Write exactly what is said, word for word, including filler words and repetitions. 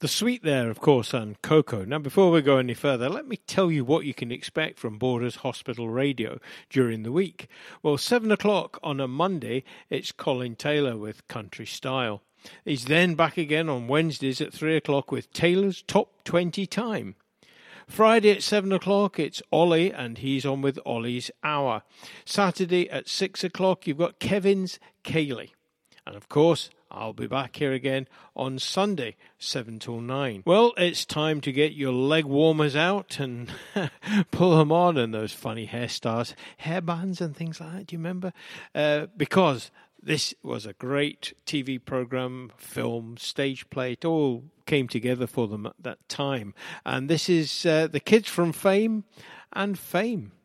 The Sweet there, of course, and Coco. Now, before we go any further, let me tell you what you can expect from Borders Hospital Radio during the week. Well, seven o'clock on a Monday, it's Colin Taylor with Country Style. He's then back again on Wednesdays at three o'clock with Taylor's Top twenty Time. Friday at seven o'clock, it's Ollie, and he's on with Ollie's Hour. Saturday at six o'clock, you've got Kevin's Kaylee. And, of course, I'll be back here again on Sunday, seven till nine. Well, it's time to get your leg warmers out and pull them on, and those funny hairstyles, hairbands and things like that, do you remember? Uh, because this was a great T V program, film, stage play. It all came together for them at that time. And this is uh, the kids from Fame and Fame.